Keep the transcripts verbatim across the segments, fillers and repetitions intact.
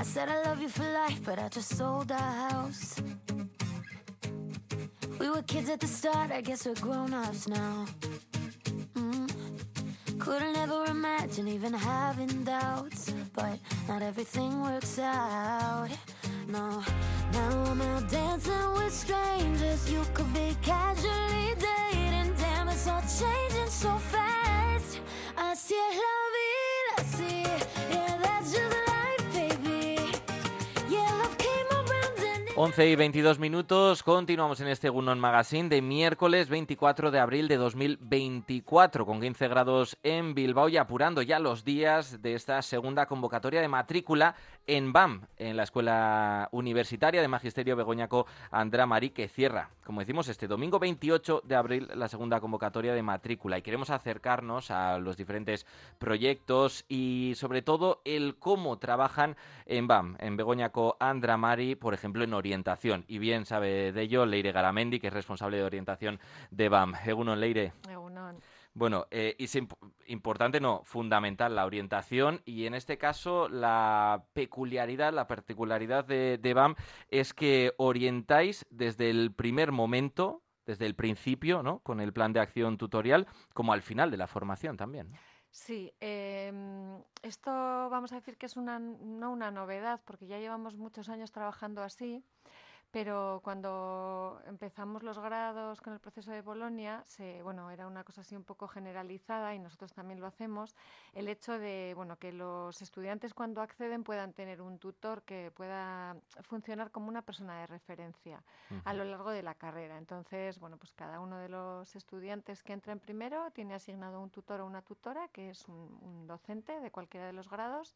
said I love you for life, but I just sold our house. We were kids at the start, I guess we're grown-ups now. Mm. Couldn't ever imagine even having doubts, but not everything works out. No, now I'm out dancing with strangers. You could be casually dating. Damn, it's all changing so fast. Así es la vida, así, yeah, that's just life, baby. Yeah, love came around and it... once y veintidós minutos, continuamos en este Egunon Magazine de miércoles veinticuatro de abril de dos mil veinticuatro, con quince grados en Bilbao y apurando ya los días de esta segunda convocatoria de matrícula en B A M, en la Escuela Universitaria de Magisterio Begoñako Andra Marí, que cierra, como decimos, este domingo veintiocho de abril la segunda convocatoria de matrícula. Y queremos acercarnos a los diferentes proyectos y sobre todo el cómo trabajan en B A M, en Begoñako Andra Marí, por ejemplo, en orientación. Y bien sabe de ello Leire Garamendi, que es responsable de orientación de B A M. Egunon, Leire. Egunon. Bueno, eh, es imp- importante, no, fundamental la orientación, y en este caso la peculiaridad, la particularidad de, de B A M es que orientáis desde el primer momento, desde el principio, ¿no?, con el plan de acción tutorial, como al final de la formación también, ¿no? Sí, eh, esto vamos a decir que es una, no una novedad, porque ya llevamos muchos años trabajando así. Pero cuando empezamos los grados con el proceso de Bolonia, se, bueno, era una cosa así un poco generalizada, y nosotros también lo hacemos, el hecho de, bueno, que los estudiantes cuando acceden puedan tener un tutor que pueda funcionar como una persona de referencia uh-huh. a lo largo de la carrera. Entonces, bueno, pues cada uno de los estudiantes que entra en primero tiene asignado un tutor o una tutora, que es un, un docente de cualquiera de los grados.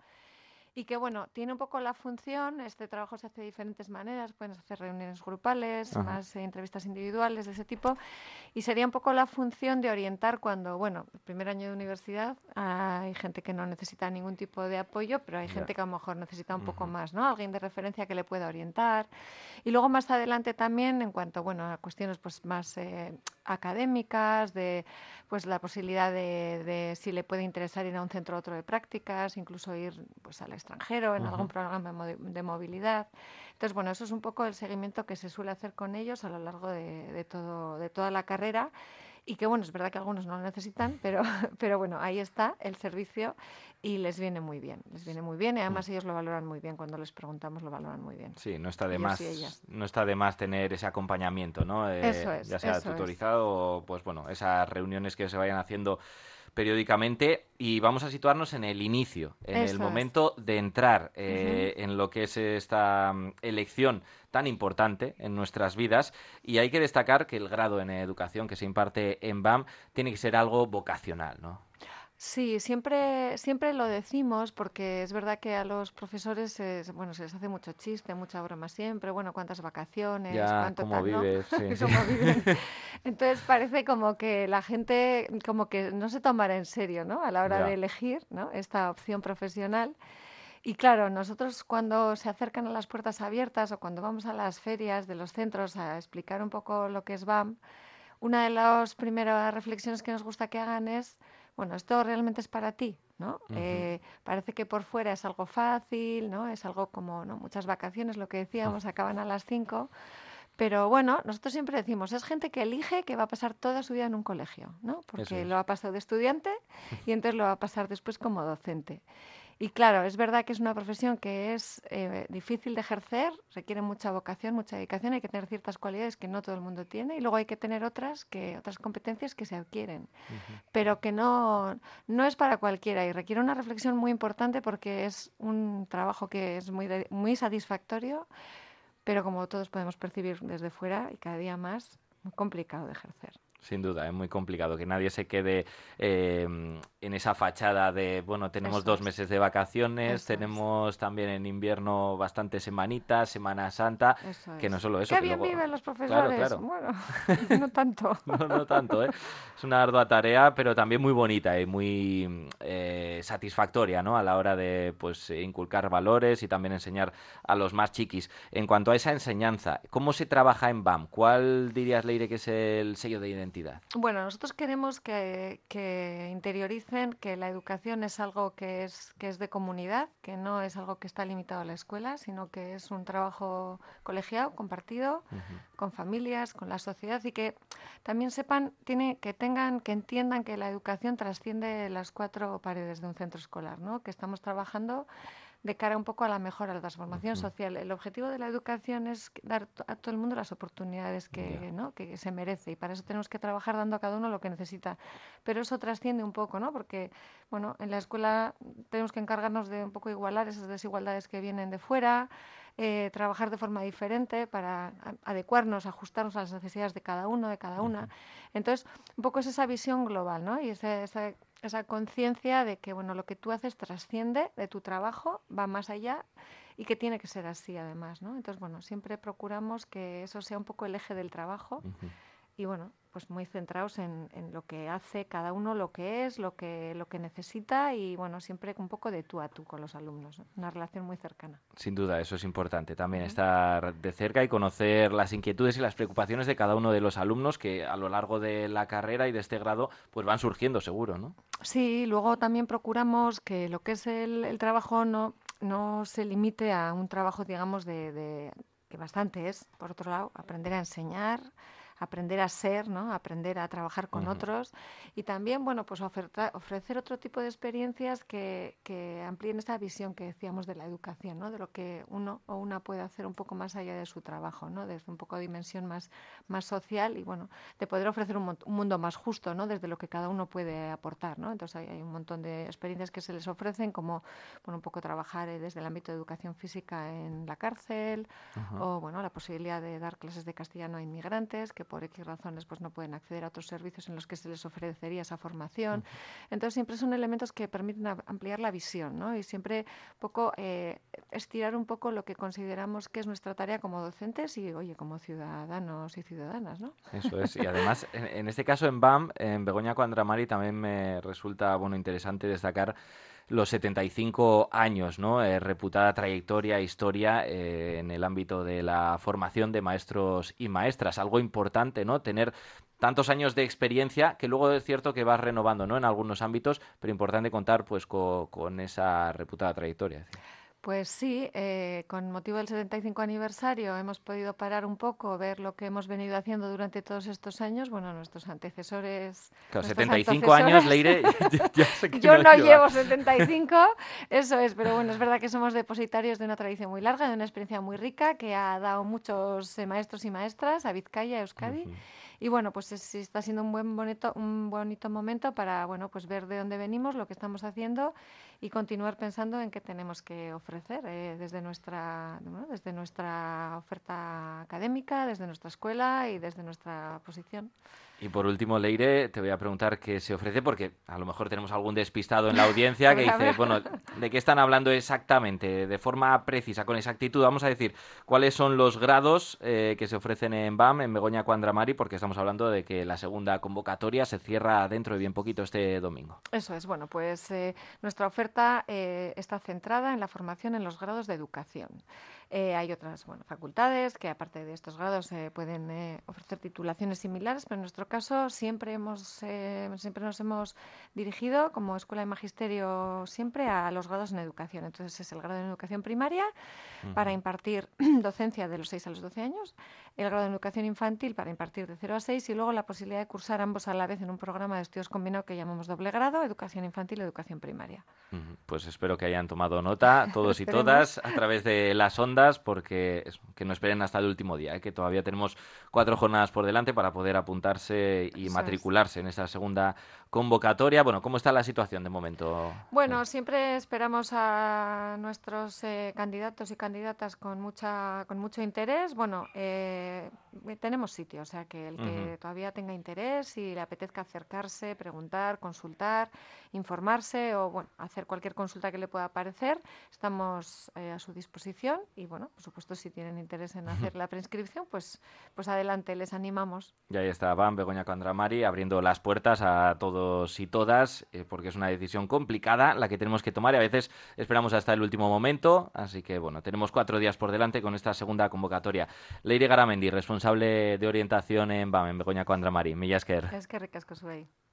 Y que, bueno, tiene un poco la función, este trabajo se hace de diferentes maneras, pueden hacer reuniones grupales, Ajá. más eh, entrevistas individuales de ese tipo, y sería un poco la función de orientar cuando, bueno, el primer año de universidad hay gente que no necesita ningún tipo de apoyo, pero hay yeah. gente que a lo mejor necesita un uh-huh. poco más, ¿no? Alguien de referencia que le pueda orientar. Y luego más adelante también, en cuanto, bueno, a cuestiones pues más eh, académicas, de pues la posibilidad de, de si le puede interesar ir a un centro u otro de prácticas, incluso ir pues al extranjero en uh-huh. algún programa de movilidad. Entonces, bueno, eso es un poco el seguimiento que se suele hacer con ellos a lo largo de, de, todo, de toda la carrera, y que, bueno, es verdad que algunos no lo necesitan, pero, pero bueno, ahí está el servicio y les viene muy bien, les viene muy bien, y además uh-huh. ellos lo valoran muy bien, cuando les preguntamos lo valoran muy bien. Sí, no está de más, no está de más tener ese acompañamiento, ¿no? Eh, eso es, ya sea eso tutorizado es. o, pues bueno, esas reuniones que se vayan haciendo periódicamente. Y vamos a situarnos en el inicio, en Eso el momento es. de entrar eh, uh-huh. en lo que es esta um, elección tan importante en nuestras vidas. Y hay que destacar que el grado en educación que se imparte en B A M tiene que ser algo vocacional, ¿no? Sí, siempre, siempre lo decimos, porque es verdad que a los profesores eh, bueno, se les hace mucho chiste, mucha broma siempre, bueno, cuántas vacaciones, ya, cuánto cómo tal, vives, ¿no? Sí. ¿Cómo viven? Entonces parece como que la gente como que no se tomará en serio, ¿no?, a la hora ya. de elegir, ¿no?, esta opción profesional. Y claro, nosotros cuando se acercan a las puertas abiertas o cuando vamos a las ferias de los centros a explicar un poco lo que es B A M, una de las primeras reflexiones que nos gusta que hagan es, bueno, esto realmente es para ti, ¿no? Uh-huh. Eh, parece que por fuera es algo fácil, ¿no? Es algo como, ¿no?, muchas vacaciones, lo que decíamos, uh-huh. acaban a las cinco. Pero bueno, nosotros siempre decimos, es gente que elige que va a pasar toda su vida en un colegio, ¿no? Porque es. lo ha pasado de estudiante y entonces lo va a pasar después como docente. Y claro, es verdad que es una profesión que es eh, difícil de ejercer, requiere mucha vocación, mucha dedicación, hay que tener ciertas cualidades que no todo el mundo tiene, y luego hay que tener otras que otras competencias que se adquieren, uh-huh. pero que no, no es para cualquiera, y requiere una reflexión muy importante, porque es un trabajo que es muy, de, muy satisfactorio, pero como todos podemos percibir desde fuera y cada día más, muy complicado de ejercer. Sin duda, es muy complicado que nadie se quede eh, en esa fachada de, bueno, tenemos Eso dos es. meses de vacaciones, Eso tenemos es. también en invierno bastantes semanitas, Semana Santa, Eso que es. no solo eso. ¡Qué que bien luego... viven los profesores! Claro, claro. Bueno, no tanto. no, no tanto, ¿eh? Es una ardua tarea, pero también muy bonita y muy eh, satisfactoria, ¿no?, a la hora de, pues, inculcar valores y también enseñar a los más chiquis. En cuanto a esa enseñanza, ¿cómo se trabaja en B A M? ¿Cuál dirías, Leire, que es el sello de identidad entidad? Bueno, nosotros queremos que, que interioricen que la educación es algo que es, que es de comunidad, que no es algo que está limitado a la escuela, sino que es un trabajo colegiado, compartido, uh-huh. con familias, con la sociedad, y que también sepan, tiene, que tengan, que entiendan que la educación trasciende las cuatro paredes de un centro escolar, ¿no? Que estamos trabajando de cara un poco a la mejora, a la transformación uh-huh. social. El objetivo de la educación es dar a todo el mundo las oportunidades que, yeah. ¿no? que se merece, y para eso tenemos que trabajar dando a cada uno lo que necesita. Pero eso trasciende un poco, ¿no? Porque bueno, en la escuela tenemos que encargarnos de un poco igualar esas desigualdades que vienen de fuera, eh, trabajar de forma diferente para adecuarnos, ajustarnos a las necesidades de cada uno, de cada una. Uh-huh. Entonces, un poco es esa visión global, ¿no? Y esa, esa esa conciencia de que bueno, lo que tú haces trasciende de tu trabajo, va más allá, y que tiene que ser así además, ¿no? Entonces, bueno, siempre procuramos que eso sea un poco el eje del trabajo uh-huh. y bueno, pues muy centrados en, en lo que hace cada uno, lo que es, lo que, lo que necesita, y bueno, siempre un poco de tú a tú con los alumnos, ¿no? Una relación muy cercana. Sin duda, eso es importante también, uh-huh. estar de cerca y conocer las inquietudes y las preocupaciones de cada uno de los alumnos que a lo largo de la carrera y de este grado pues van surgiendo seguro, ¿no? Sí, luego también procuramos que lo que es el, el trabajo no, no se limite a un trabajo, digamos, de, de que bastante es, por otro lado, aprender a enseñar, aprender a ser, ¿no? Aprender a trabajar con uh-huh. otros, y también, bueno, pues oferta, ofrecer otro tipo de experiencias que, que amplíen esa visión que decíamos de la educación, ¿no? De lo que uno o una puede hacer un poco más allá de su trabajo, ¿no? Desde un poco de dimensión más, más social, y bueno, de poder ofrecer un, un mundo más justo, ¿no? Desde lo que cada uno puede aportar, ¿no? Entonces hay, hay un montón de experiencias que se les ofrecen, como, bueno, un poco trabajar eh, desde el ámbito de educación física en la cárcel, uh-huh. o, bueno, la posibilidad de dar clases de castellano a inmigrantes que por X razones pues no pueden acceder a otros servicios en los que se les ofrecería esa formación. Uh-huh. Entonces siempre son elementos que permiten a, ampliar la visión, ¿no? Y siempre poco eh, estirar un poco lo que consideramos que es nuestra tarea como docentes y, oye, como ciudadanos y ciudadanas, ¿no? Eso es. Y además, en, en este caso en B A M, en Begoña Cuandramari, también me resulta bueno interesante destacar los setenta y cinco años, ¿no? Eh, reputada trayectoria, historia eh, en el ámbito de la formación de maestros y maestras. Algo importante, ¿no? Tener tantos años de experiencia, que luego es cierto que vas renovando, ¿no? En algunos ámbitos, pero importante contar pues con, con esa reputada trayectoria. ¿Sí? Pues sí, eh, con motivo del setenta y cinco aniversario hemos podido parar un poco, ver lo que hemos venido haciendo durante todos estos años. Bueno, nuestros antecesores... Claro, setenta y cinco años, Leire, ya, ya sé que yo no, no llevo setenta y cinco, eso es, pero bueno, es verdad que somos depositarios de una tradición muy larga, de una experiencia muy rica, que ha dado muchos eh, maestros y maestras a Vizcaya, a Euskadi. Uh-huh. Y bueno, pues es, está siendo un buen bonito, un bonito momento para bueno, pues ver de dónde venimos, lo que estamos haciendo, y continuar pensando en qué tenemos que ofrecer eh, desde nuestra bueno, desde nuestra oferta académica, desde nuestra escuela y desde nuestra posición. Y por último, Leire, te voy a preguntar qué se ofrece, porque a lo mejor tenemos algún despistado en la audiencia que dice, bueno, ¿de qué están hablando exactamente? De forma precisa, con exactitud, vamos a decir, ¿cuáles son los grados eh, que se ofrecen en B A M, en Begoña Cuandramari? Porque estamos hablando de que la segunda convocatoria se cierra dentro de bien poquito este domingo. Eso es, bueno, pues eh, nuestra oferta eh, está centrada en la formación en los grados de educación. Eh, hay otras bueno, facultades que, aparte de estos grados, eh, pueden eh, ofrecer titulaciones similares, pero en nuestro caso siempre hemos eh, siempre nos hemos dirigido como Escuela de Magisterio siempre a los grados en educación. Entonces es el grado en educación primaria uh-huh. para impartir docencia de los seis a los doce años, el grado en educación infantil para impartir de cero a seis, y luego la posibilidad de cursar ambos a la vez en un programa de estudios combinado que llamamos doble grado, educación infantil y educación primaria. Uh-huh. Pues espero que hayan tomado nota todos y todas a través de las ondas, porque es, que no esperen hasta el último día, ¿eh? Que todavía tenemos cuatro jornadas por delante para poder apuntarse y Eso matricularse es. en esta segunda convocatoria. Bueno, ¿cómo está la situación de momento? Bueno, siempre esperamos a nuestros eh, candidatos y candidatas con mucha con mucho interés. Bueno, eh, tenemos sitio, o sea que el que uh-huh. todavía tenga interés y le apetezca acercarse, preguntar, consultar, informarse o bueno, hacer cualquier consulta que le pueda parecer, estamos eh, a su disposición y bueno, por supuesto, si tienen interés en hacer la preinscripción, pues, pues adelante, les animamos. Y ahí estaban Begoña Cuandramari abriendo las puertas a todos y todas, eh, porque es una decisión complicada la que tenemos que tomar y a veces esperamos hasta el último momento, así que bueno, tenemos cuatro días por delante con esta segunda convocatoria. Leire Garamendi, responsable de orientación en B A M, en Begoña Cuandramari. Mila esker. Es que ricasco zuei.